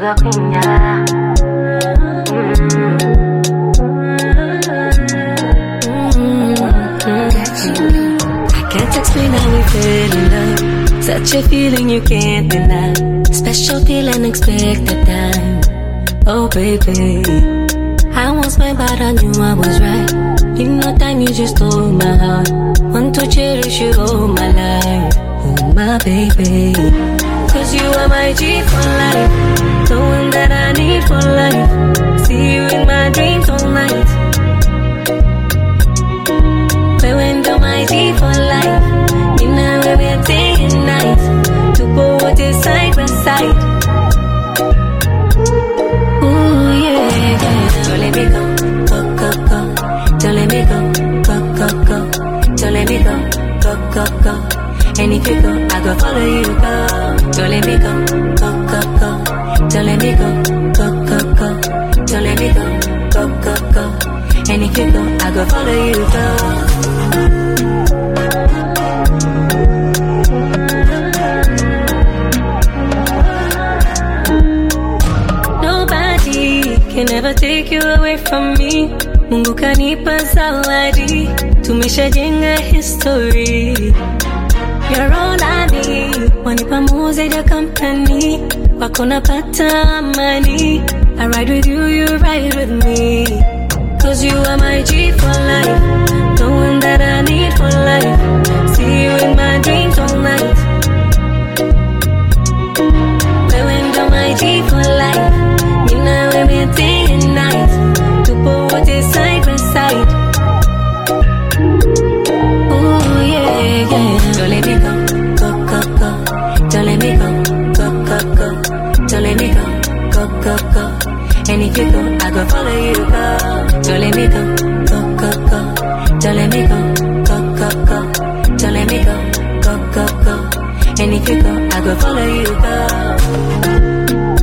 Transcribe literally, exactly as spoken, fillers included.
Can't explain how we fell in love. Such a feeling you can't deny. Special feel unexpected time. Oh baby, I was mine but I knew I was right. In no time you just stole my heart. Want to cherish you all my life. Oh my baby, cause you are my G for life. The one that I need for life. See you in my dreams all night. Wewe my G for life. You know we're day and night. To go with it side by side. Ooh yeah, yeah. Don't let me go, go, go, go. Don't let me go, go, go, go. Don't let me go, go, go, go. And if you go, I go follow you, go. Don't let me go, go, go, go. Don't let me go, go, go, go. Don't let me go, go, go, go. And if you go, I go follow you, go. Can never take you away from me. Mungu kanipa zawadi. Tumeshajenga history. You're all I need. Wanipa muze ya company. Wako napata amani. I ride with you, you ride with me. Cause you are my G for life. The one that I need for life. See you in my dreams all night. Wewe my G for life. You know we're day and night. To put it side by side. Ooh yeah, yeah. Don't let me go, go, go, go. Don't let me go, go, go, go. Don't let me go, go, go, go. And if you go, I go follow you, go. Don't let me go, go, go, go. Don't let me go, go, go, go. Don't let me go, go, go, go. And if you go, I go follow you, go.